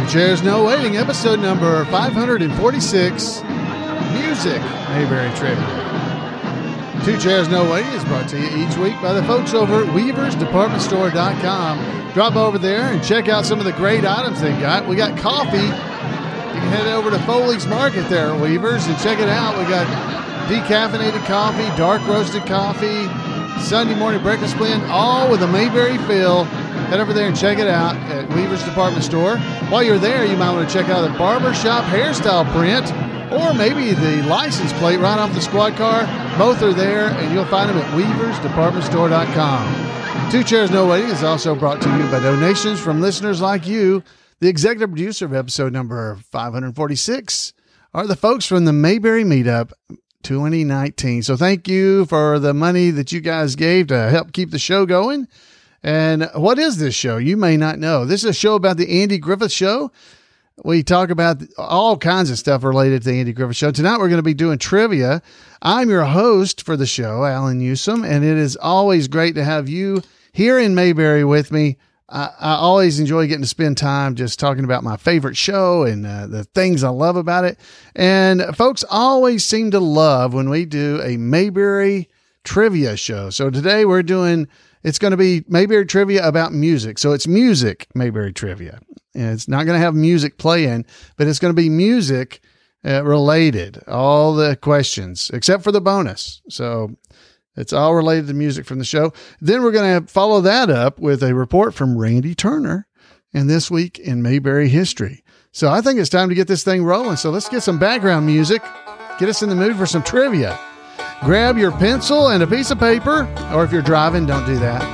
Chairs No Waiting, episode number 546, Music Mayberry Trivia. Two Chairs No Waiting is brought to you each week by the folks over at WeaversDepartmentStore.com. Drop over there and check out some of the great items they got. We got coffee. You can head over to Foley's Market there at Weavers and check it out. We got decaffeinated coffee, dark roasted coffee, Sunday morning breakfast blend, all with a Mayberry feel. Head over there and check it out at Weaver's Department Store. While you're there, you might want to check out the barbershop hairstyle print or maybe the license plate right off the squad car. Both are there, and you'll find them at WeaversDepartmentStore.com. Two Chairs No Waiting is also brought to you by donations from listeners like you. The executive producer of episode number 546 are the folks from the Mayberry Meetup 2019. So thank you for the money that you guys gave to help keep the show going. And what is this show? You may not know. This is a show about the Andy Griffith Show. We talk about all kinds of stuff related to the Andy Griffith Show. Tonight we're going to be doing trivia. I'm your host for the show, Alan Newsom, and it is always great to have you here in Mayberry with me. I always enjoy getting to spend time just talking about my favorite show and the things I love about it. And folks always seem to love when we do a Mayberry trivia show. So today it's going to be Mayberry trivia about music. So it's music Mayberry trivia. And it's not going to have music playing, but it's going to be music related. All the questions, except for the bonus. So it's all related to music from the show. Then we're going to follow that up with a report from Randy Turner and This Week in Mayberry History. So I think it's time to get this thing rolling. So let's get some background music. Get us in the mood for some trivia. Grab your pencil and a piece of paper, or if you're driving, don't do that.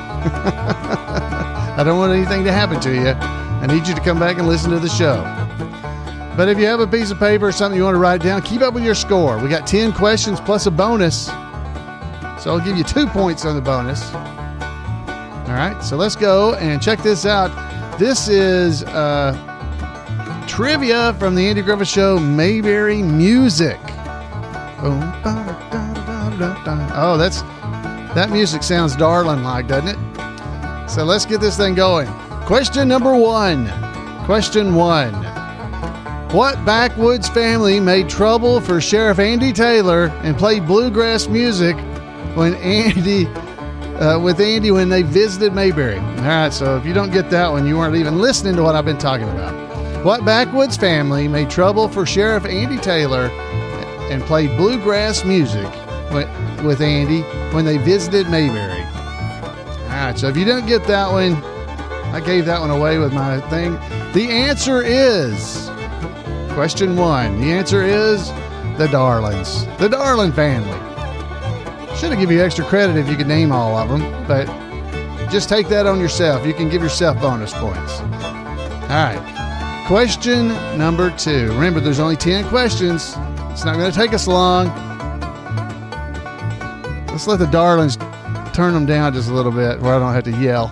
I don't want anything to happen to you. I need you to come back and listen to the show. But if you have a piece of paper or something you want to write down, keep up with your score. We got 10 questions plus a bonus. So I'll give you 2 points on the bonus. All right, so let's go and check this out. This is trivia from the Andy Griffith Show, Mayberry Music. Oh, that music sounds darling-like, doesn't it? So let's get this thing going. Question number one. Question one. What backwoods family made trouble for Sheriff Andy Taylor and played bluegrass music when when they visited Mayberry? All right, so if you don't get that one, you weren't even listening to what I've been talking about. What backwoods family made trouble for Sheriff Andy Taylor and played bluegrass music with Andy when they visited Mayberry? All right, so if you don't get that one, I gave that one away with my thing. The answer is, question one, the answer is the Darlings, the Darling family. Should have given you extra credit if you could name all of them, but just take that on yourself. You can give yourself bonus points. All right, question number two. Remember, there's only 10 questions. It's not going to take us long. Let's let the Darlings turn them down just a little bit where I don't have to yell.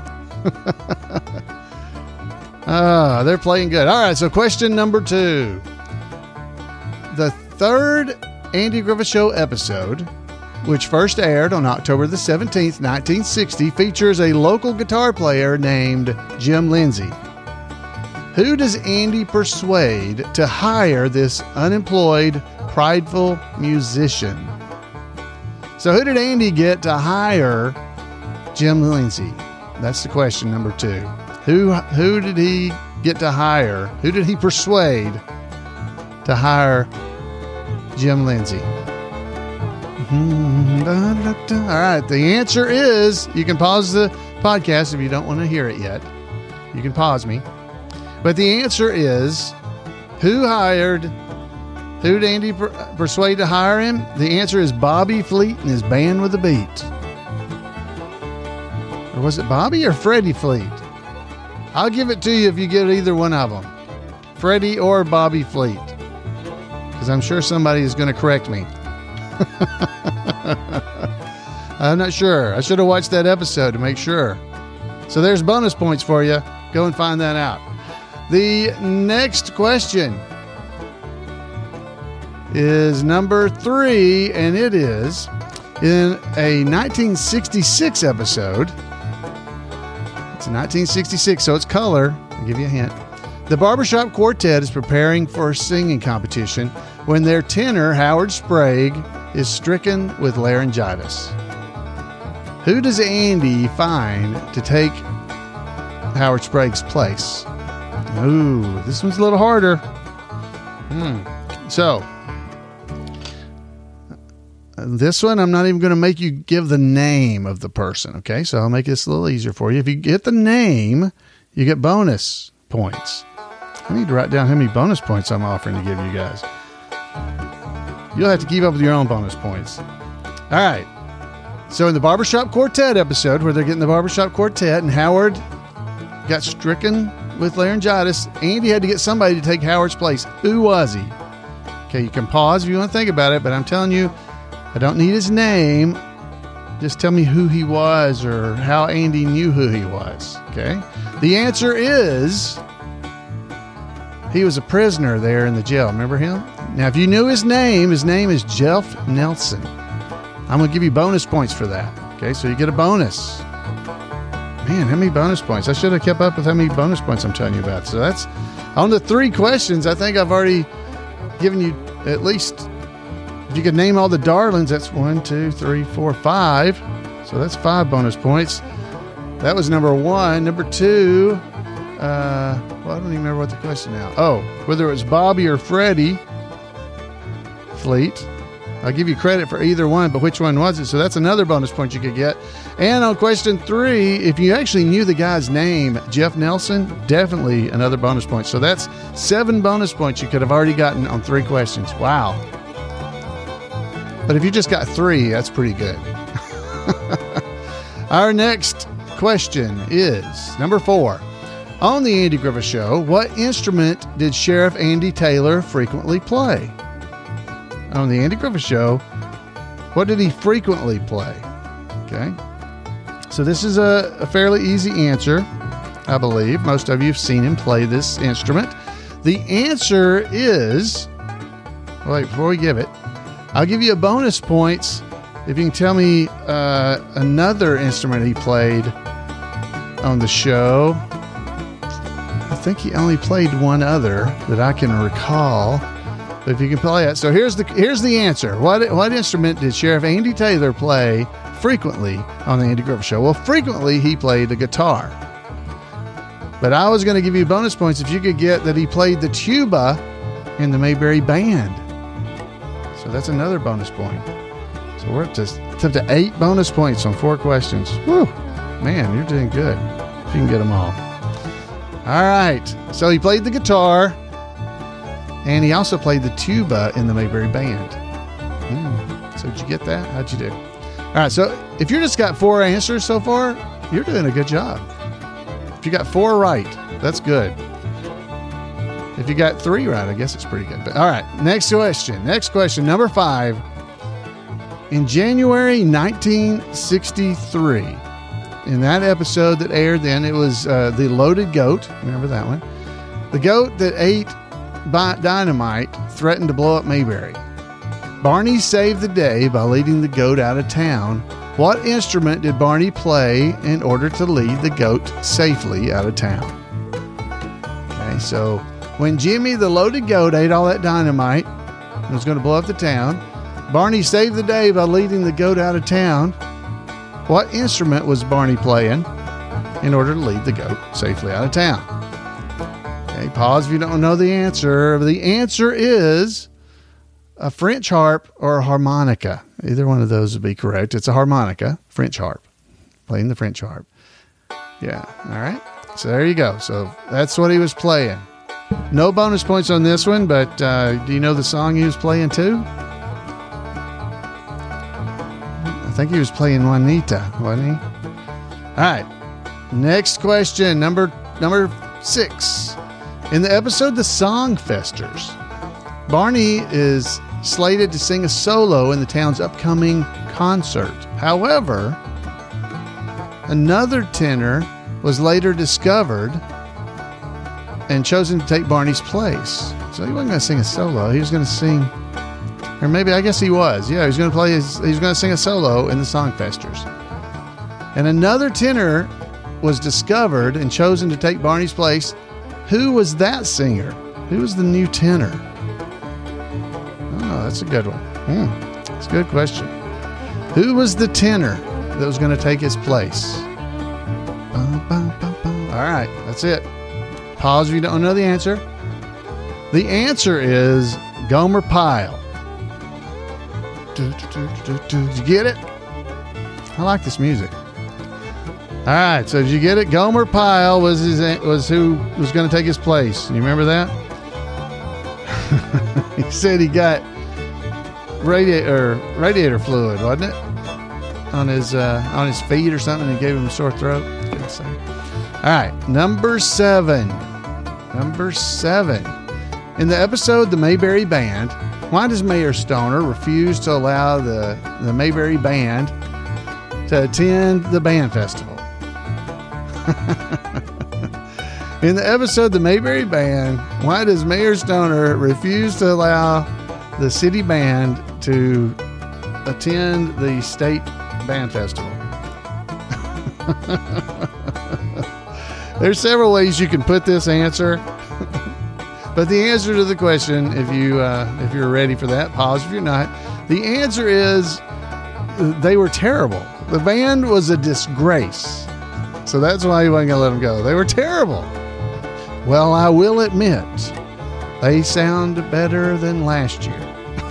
They're playing good. All right, so question number two. The third Andy Griffith Show episode, which first aired on October the 17th, 1960, features a local guitar player named Jim Lindsay. Who does Andy persuade to hire this unemployed, prideful musician? So who did Andy get to hire Jim Lindsay? That's the question number two. Who did he get to hire? Who did he persuade to hire Jim Lindsay? All right, the answer is, you can pause the podcast if you don't want to hear it yet. You can pause me. But the answer is, who did Andy persuade to hire him? The answer is Bobby Fleet and his Band with a Beat. Or was it Bobby or Freddie Fleet? I'll give it to you if you get either one of them. Freddie or Bobby Fleet. Because I'm sure somebody is going to correct me. I'm not sure. I should have watched that episode to make sure. So there's bonus points for you. Go and find that out. The next question is number three, and it is in a 1966 episode. It's a 1966, so it's color. I'll give you a hint. The Barbershop Quartet is preparing for a singing competition when their tenor, Howard Sprague, is stricken with laryngitis. Who does Andy find to take Howard Sprague's place? Ooh, this one's a little harder. So, this one, I'm not even going to make you give the name of the person, okay? So I'll make this a little easier for you. If you get the name, you get bonus points. I need to write down how many bonus points I'm offering to give you guys. You'll have to keep up with your own bonus points. All right. So in the Barbershop Quartet episode, where they're getting the Barbershop Quartet and Howard got stricken with laryngitis, Andy had to get somebody to take Howard's place. Who was he? Okay, you can pause if you want to think about it, but I'm telling you, I don't need his name. Just tell me who he was or how Andy knew who he was, okay? The answer is he was a prisoner there in the jail. Remember him? Now, if you knew his name is Jeff Nelson. I'm going to give you bonus points for that, okay? So you get a bonus. Man, how many bonus points? I should have kept up with how many bonus points I'm telling you about. So that's on the 3 questions. I think I've already given you at least, if you could name all the darlings, that's 1, 2, 3, 4, 5. So that's 5 bonus points. That was number 1. Number 2, I don't even remember what the question now. Oh, whether it was Bobby or Freddie Fleet. I'll give you credit for either one, but which one was it? So that's another bonus point you could get. And on question 3, if you actually knew the guy's name, Jeff Nelson, definitely another bonus point. So that's 7 bonus points you could have already gotten on 3 questions. Wow. But if you just got 3, that's pretty good. Our next question is number 4. On the Andy Griffith Show, what instrument did Sheriff Andy Taylor frequently play? On the Andy Griffith Show, what did he frequently play? Okay. So this is a fairly easy answer, I believe. Most of you have seen him play this instrument. The answer is, wait, before we give it, I'll give you a bonus points if you can tell me another instrument he played on the show. I think he only played one other that I can recall. But if you can play it. So here's the answer. What instrument did Sheriff Andy Taylor play frequently on the Andy Griffith Show? Well, frequently he played the guitar. But I was going to give you bonus points if you could get that he played the tuba in the Mayberry Band. So that's another bonus point. So we're up to 8 bonus points on 4 questions. Woo! Man, you're doing good if you can get them all. All right. So he played the guitar. And he also played the tuba in the Mayberry Band. So did you get that? How'd you do? All right, so if you just got 4 answers so far, you're doing a good job. If you got 4 right, that's good. If you got 3 right, I guess it's pretty good. But all right, next question, number 5. In January 1963, in that episode that aired then, it was The Loaded Goat. Remember that one? The goat that ate dynamite threatened to blow up Mayberry. Barney saved the day by leading the goat out of town. What instrument did Barney play in order to lead the goat safely out of town? Okay, so when Jimmy the loaded goat ate all that dynamite and was going to blow up the town, Barney saved the day by leading the goat out of town. What instrument was Barney playing in order to lead the goat safely out of town? Okay, pause if you don't know the answer. The answer is a French harp or a harmonica. Either one of those would be correct. It's a harmonica, French harp. Playing the French harp. Yeah, all right. So there you go. So that's what he was playing. No bonus points on this one, but do you know the song he was playing too? I think he was playing Juanita, wasn't he? All right. Next question, number 6. In the episode The Songfesters, Barney is slated to sing a solo in the town's upcoming concert. However, another tenor was later discovered and chosen to take Barney's place. So he wasn't going to sing a solo. He was going to sing, or maybe I guess he was. Yeah, he was going to sing a solo in the Songfesters. And another tenor was discovered and chosen to take Barney's place. Who was that singer? Who was the new tenor? Oh, that's a good one. That's a good question. Who was the tenor that was going to take his place? All right, that's it. Pause if you don't know the answer. The answer is Gomer Pyle. Did you get it? I like this music. All right, so did you get it? Gomer Pyle was who was going to take his place. You remember that? He said he got radiator fluid, wasn't it, on his feet or something, and gave him a sore throat. All right, number seven. In the episode The Mayberry Band, why does Mayor Stoner refuse to allow the Mayberry Band to attend the band festival? In the episode The Mayberry Band, why does Mayor Stoner refuse to allow the city band to attend the state band festival? There's several ways you can put this answer, but the answer to the question, if you're ready for that, pause if you're not. The answer is they were terrible. The band was a disgrace, so that's why he wasn't going to let them go. They were terrible. Well, I will admit, they sound better than last year.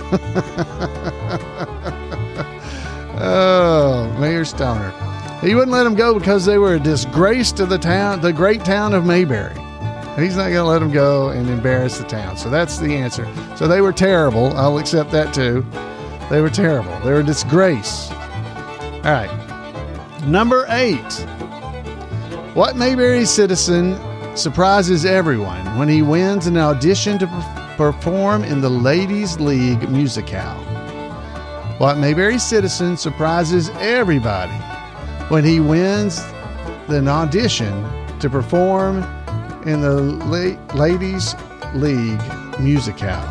Oh, Mayor Stoner. He wouldn't let them go because they were a disgrace to the town, the great town of Mayberry. He's not going to let them go and embarrass the town. So that's the answer. So they were terrible. I'll accept that too. They were terrible. They were a disgrace. All right. Number 8. What Mayberry citizen surprises everyone when he wins an audition to perform in the Ladies League Musicale? What Mayberry citizen surprises everybody when he wins an audition to perform in the Ladies League Musicale?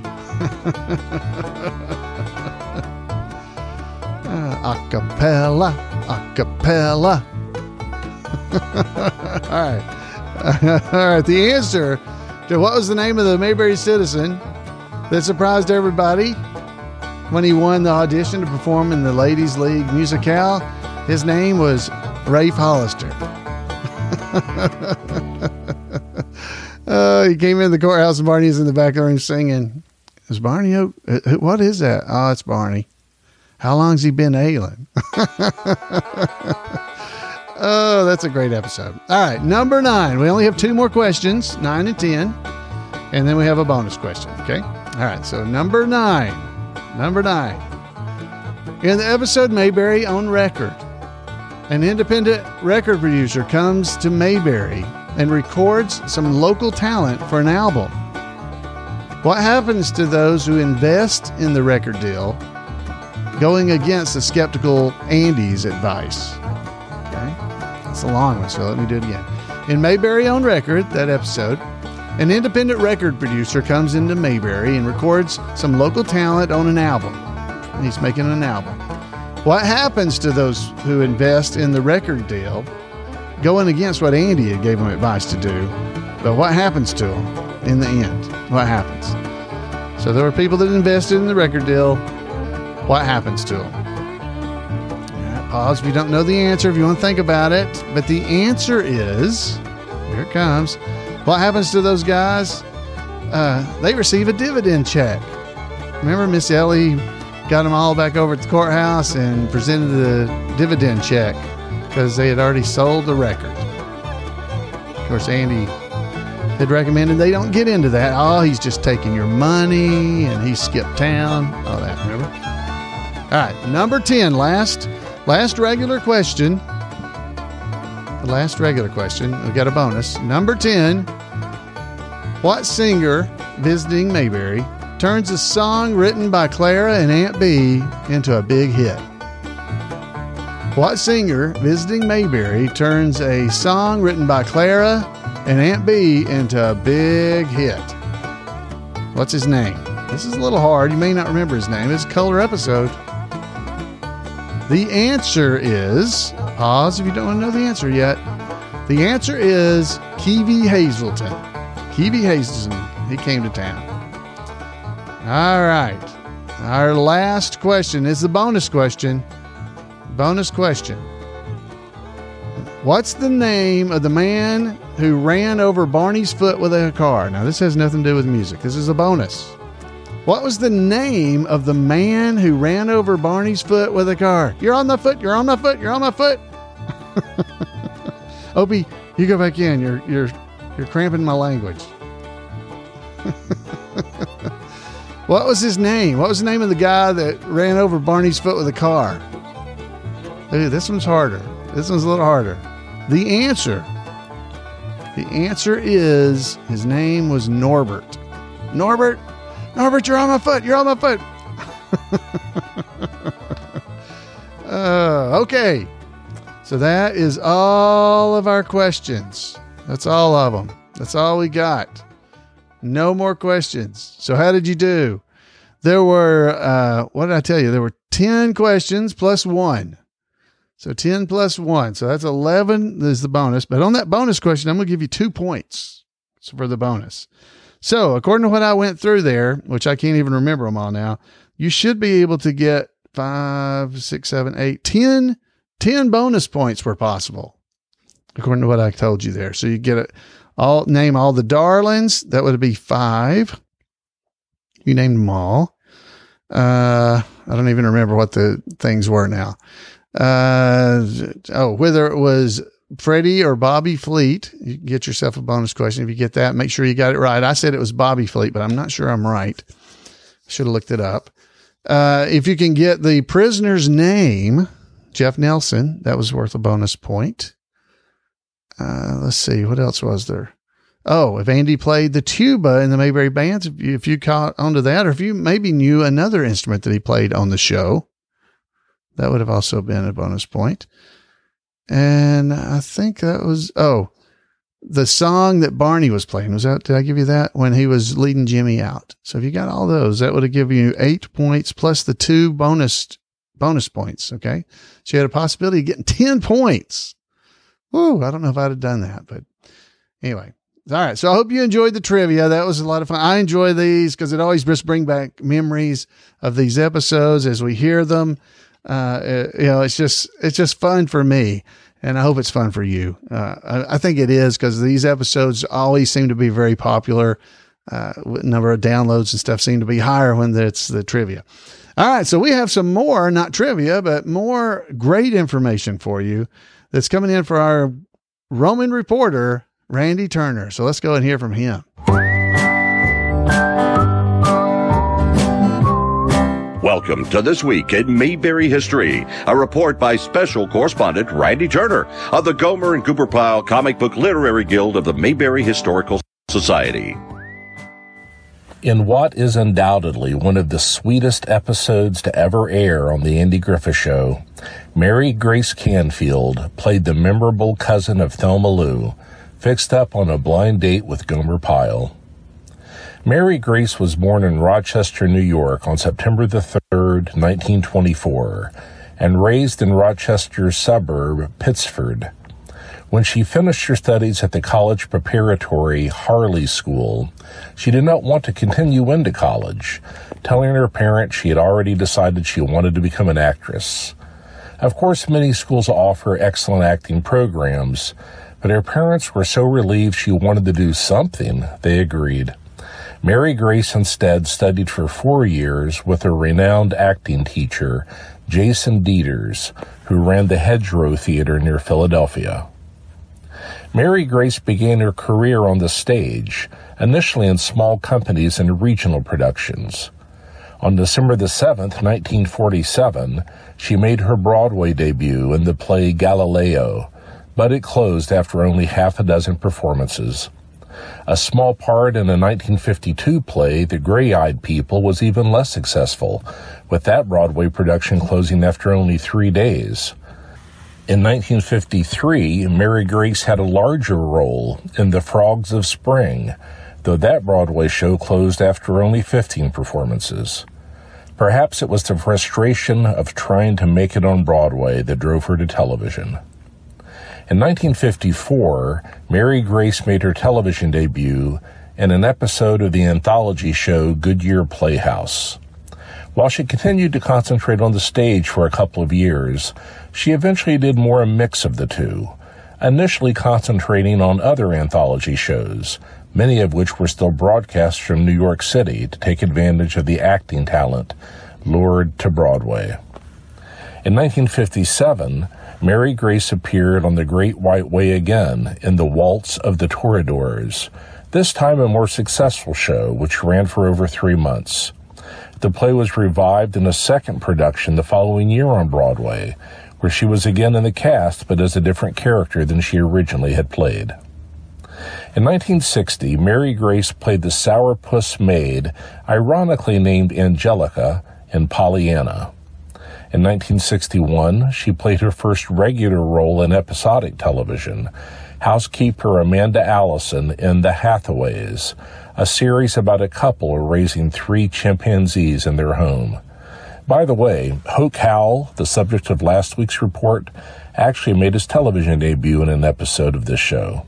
Acapella. All right. All right. The answer to what was the name of the Mayberry citizen that surprised everybody when he won the audition to perform in the Ladies League Musicale? His name was Rafe Hollister. He came in the courthouse and Barney's in the back of the room singing. Is Barney? What is that? Oh, it's Barney. How long's he been ailing? Oh, that's a great episode. All right, number 9. We only have 2 more questions, 9 and 10, and then we have a bonus question, okay? All right, so number 9. In the episode Mayberry on Record, an independent record producer comes to Mayberry and records some local talent for an album. What happens to those who invest in the record deal, going against the skeptical Andy's advice? Okay, it's a long one, so let me do it again. In Mayberry on Record, that episode, an independent record producer comes into Mayberry and records some local talent on an album. He's making an album. What happens to those who invest in the record deal, going against what Andy had gave them advice to do? But what happens to them in the end? What happens? So there were people that invested in the record deal. What happens to them? Right, pause if you don't know the answer, if you want to think about it. But the answer is, here it comes. What happens to those guys? They receive a dividend check. Remember Miss Ellie got them all back over at the courthouse and presented the dividend check because they had already sold the record. Of course, Andy had recommended they don't get into that. Oh, he's just taking your money and he skipped town. All that, remember? All right, number 10, last regular question. The last regular question. We got a bonus. Number 10, what singer visiting Mayberry turns a song written by Clara and Aunt Bee into a big hit? What singer visiting Mayberry turns a song written by Clara and Aunt Bee into a big hit? What's his name? This is a little hard. You may not remember his name. It's a color episode. The answer is, pause if you don't want to know the answer yet. The answer is Kiwi Hazelton. Keavy Hazen. He came to town. All right. Our last question is the bonus question. Bonus question. What's the name of the man who ran over Barney's foot with a car? Now, this has nothing to do with music. This is a bonus. What was the name of the man who ran over Barney's foot with a car? You're on my foot. You're on my foot. You're on my foot. Opie, you go back in. You're cramping my language. What was his name? What was the name of the guy that ran over Barney's foot with a car? Ooh, this one's harder. This one's a little harder. The answer is his name was Norbert. Norbert, you're on my foot. You're on my foot. Okay. So that is all of our questions. That's all of them. That's all we got. No more questions. So how did you do? There were, what did I tell you? There were 10 questions plus 1. So 10 plus 1. So that's 11 is the bonus. But on that bonus question, I'm going to give you 2 points for the bonus. So according to what I went through there, which I can't even remember them all now, you should be able to get 5, 6, 7, 8, 10 bonus points were possible, according to what I told you there. So you get it. Name all the darlings. That would be 5. You named them all. I don't even remember what the things were now. Whether it was Freddie or Bobby Fleet, you can get yourself a bonus question. If you get that, make sure you got it right. I said it was Bobby Fleet, but I'm not sure I'm right. Should have looked it up. If you can get the prisoner's name, Jeff Nelson, that was worth a bonus point. Let's see, what else was there? Oh, if Andy played the tuba in the Mayberry Bands, if you caught onto that, or if you maybe knew another instrument that he played on the show, that would have also been a bonus point. And I think that was, the song that Barney was playing. Did I give you that? When he was leading Jimmy out. So if you got all those, that would have given you 8 points plus the 2 bonus points. Okay. So you had a possibility of getting 10 points. Woo. I don't know if I'd have done that, but anyway. All right. So I hope you enjoyed the trivia. That was a lot of fun. I enjoy these because it always just brings back memories of these episodes as we hear them. It's just fun for me, and I hope it's fun for you. I think it is, because these episodes always seem to be very popular. Number of downloads and stuff seem to be higher when it's the trivia. All right. So we have some more, not trivia, but more great information for you that's coming in for our Roman reporter, Randy Turner. So let's go and hear from him. Welcome to This Week in Mayberry History, a report by special correspondent Randy Turner of the Gomer and Cooper Pyle Comic Book Literary Guild of the Mayberry Historical Society. In what is undoubtedly one of the sweetest episodes to ever air on The Andy Griffith Show, Mary Grace Canfield played the memorable cousin of Thelma Lou, fixed up on a blind date with Gomer Pyle. Mary Grace was born in Rochester, New York on September the 3rd, 1924, and raised in Rochester's suburb, Pittsford. When she finished her studies at the college preparatory Harley School, she did not want to continue into college, telling her parents she had already decided she wanted to become an actress. Of course, many schools offer excellent acting programs, but her parents were so relieved she wanted to do something, they agreed. Mary Grace instead studied for 4 years with a renowned acting teacher, Jason Dieters, who ran the Hedgerow Theater near Philadelphia. Mary Grace began her career on the stage, initially in small companies and regional productions. On December the 7th, 1947, she made her Broadway debut in the play Galileo, but it closed after only half a dozen performances. A small part in a 1952 play, The Gray-Eyed People, was even less successful, with that Broadway production closing after only 3 days. In 1953, Mary Grace had a larger role in The Frogs of Spring, though that Broadway show closed after only 15 performances. Perhaps it was the frustration of trying to make it on Broadway that drove her to television. In 1954, Mary Grace made her television debut and an episode of the anthology show Goodyear Playhouse. While she continued to concentrate on the stage for a couple of years, she eventually did more a mix of the two, initially concentrating on other anthology shows, many of which were still broadcast from New York City to take advantage of the acting talent lured to Broadway. In 1957, Mary Grace appeared on The Great White Way again in The Waltz of the Toreadors, this time a more successful show, which ran for over 3 months. The play was revived in a second production the following year on Broadway, where she was again in the cast but as a different character than she originally had played. In 1960, Mary Grace played the sourpuss maid, ironically named Angelica, in Pollyanna. In 1961, she played her first regular role in episodic television, housekeeper Amanda Allison in The Hathaways, a series about a couple raising 3 chimpanzees in their home. By the way, Hoke Howell, the subject of last week's report, actually made his television debut in an episode of this show.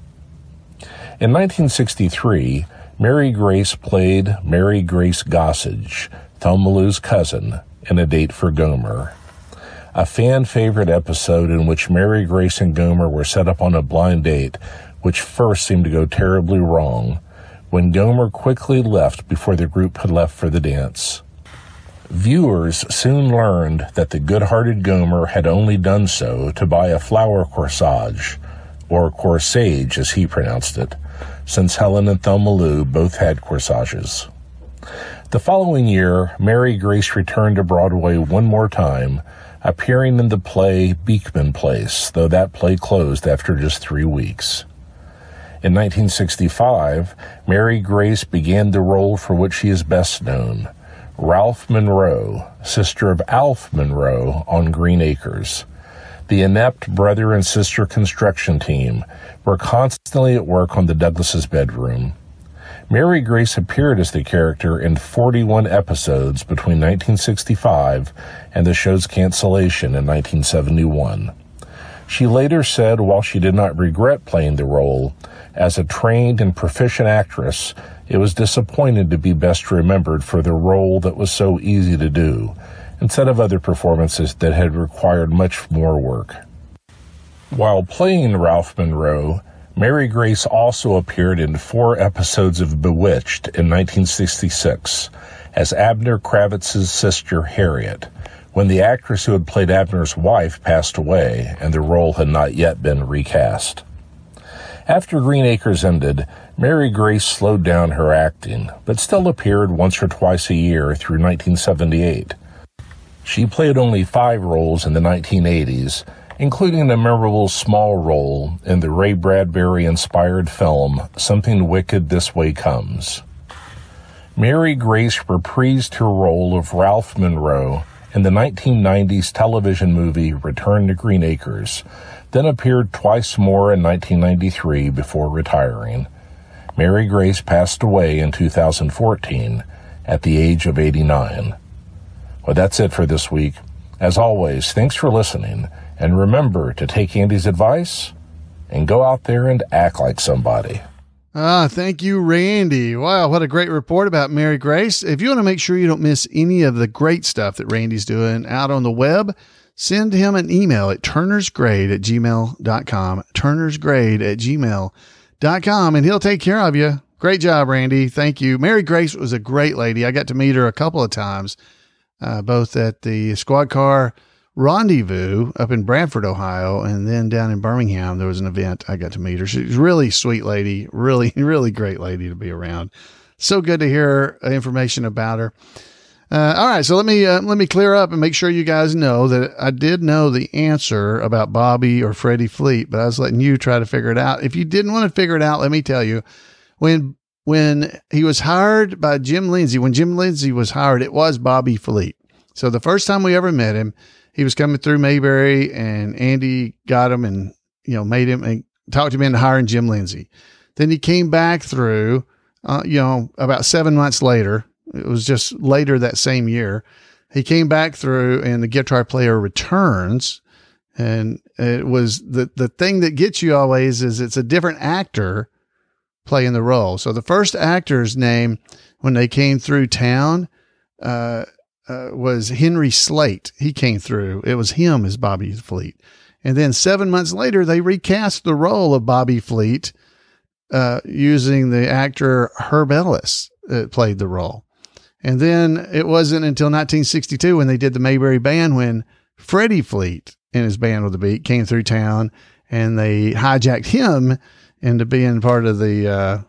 In 1963, Mary Grace played Mary Grace Gossage, Thelma Lou's cousin, in A Date for Gomer, a fan-favorite episode in which Mary Grace and Gomer were set up on a blind date, which first seemed to go terribly wrong, when Gomer quickly left before the group had left for the dance. Viewers soon learned that the good-hearted Gomer had only done so to buy a flower corsage, or corsage as he pronounced it, since Helen and Thelma Lou both had corsages. The following year, Mary Grace returned to Broadway one more time, appearing in the play Beekman Place, though that play closed after just 3 weeks. In 1965, Mary Grace began the role for which she is best known, Ralph Monroe, sister of Alf Monroe on Green Acres. The inept brother and sister construction team were constantly at work on the Douglases' bedroom. Mary Grace appeared as the character in 41 episodes between 1965 and the show's cancellation in 1971. She later said while she did not regret playing the role, as a trained and proficient actress, it was disappointing to be best remembered for the role that was so easy to do, instead of other performances that had required much more work. While playing Ralph Monroe, Mary Grace also appeared in 4 episodes of Bewitched in 1966 as Abner Kravitz's sister Harriet, when the actress who had played Abner's wife passed away and the role had not yet been recast. After Green Acres ended, Mary Grace slowed down her acting, but still appeared once or twice a year through 1978. She played only 5 roles in the 1980s, including a memorable small role in the Ray Bradbury-inspired film Something Wicked This Way Comes. Mary Grace reprised her role of Ralph Monroe in the 1990s television movie Return to Green Acres, then appeared twice more in 1993 before retiring. Mary Grace passed away in 2014 at the age of 89. Well, that's it for this week. As always, thanks for listening, and remember to take Andy's advice and go out there and act like somebody. Thank you, Randy. Wow, what a great report about Mary Grace. If you want to make sure you don't miss any of the great stuff that Randy's doing out on the web, send him an email at turnersgrade@gmail.com, turnersgrade@gmail.com, and he'll take care of you. Great job, Randy. Thank you. Mary Grace was a great lady. I got to meet her a couple of times, both at the Squad Car Rendezvous up in Bradford, Ohio, and then down in Birmingham, there was an event I got to meet her. She's a really sweet lady, really, really great lady to be around. So good to hear information about her. All right, so let me clear up and make sure you guys know that I did know the answer about Bobby or Freddie Fleet, but I was letting you try to figure it out. If you didn't want to figure it out, let me tell you, when he was hired by Jim Lindsay, when Jim Lindsay was hired, it was Bobby Fleet. So the first time we ever met him, he was coming through Mayberry, and Andy got him and, made him and talked him into hiring Jim Lindsay. Then he came back through, about 7 months later. It was just later that same year. He came back through, and the guitar player returns. And it was the thing that gets you always is it's a different actor playing the role. So the first actor's name when they came through town was Henry Slate. He came through. It was him as Bobby Fleet. And then 7 months later, they recast the role of Bobby Fleet using the actor Herb Ellis that played the role. And then it wasn't until 1962 when they did the Mayberry Band when Freddie Fleet and his band with the beat came through town, and they hijacked him into being part of the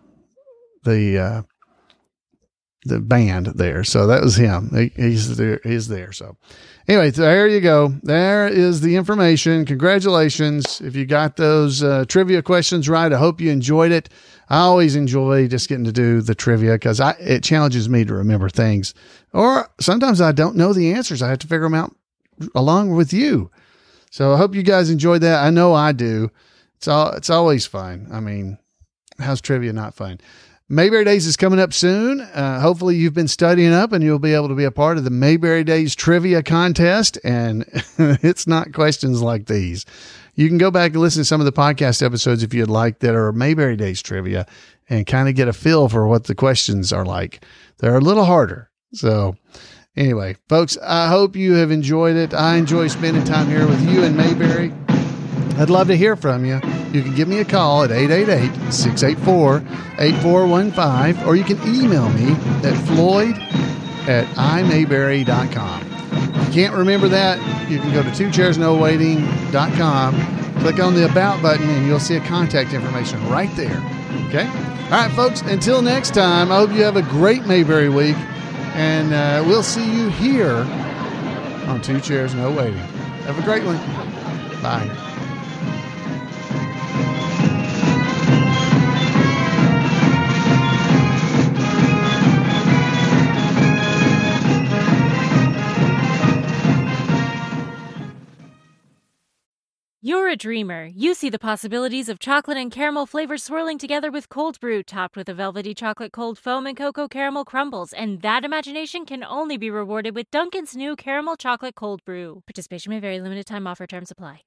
band there. So that was him. He's there. So anyway, there you go. There is the information. Congratulations. If you got those trivia questions right, I hope you enjoyed it. I always enjoy just getting to do the trivia because it challenges me to remember things, or sometimes I don't know the answers. I have to figure them out along with you. So I hope you guys enjoyed that. I know I do. It's always fun. I mean, how's trivia not fun? Mayberry Days is coming up soon. Hopefully you've been studying up and you'll be able to be a part of the Mayberry Days trivia contest. And it's not questions like these. You can go back and listen to some of the podcast episodes if you'd like that are Mayberry Days trivia and kind of get a feel for what the questions are like. They're a little harder. So anyway, folks, I hope you have enjoyed it. I enjoy spending time here with you in Mayberry. I'd love to hear from you. You can give me a call at 888-684-8415, or you can email me at floyd@imayberry.com. If you can't remember that, you can go to twochairsnowaiting.com, click on the About button, and you'll see a contact information right there. Okay? All right, folks, until next time, I hope you have a great Mayberry week, and we'll see you here on Two Chairs No Waiting. Have a great one. Bye. You're a dreamer. You see the possibilities of chocolate and caramel flavors swirling together with cold brew, topped with a velvety chocolate cold foam and cocoa caramel crumbles, and that imagination can only be rewarded with Dunkin's new caramel chocolate cold brew. Participation may vary. Limited time offer. Terms apply.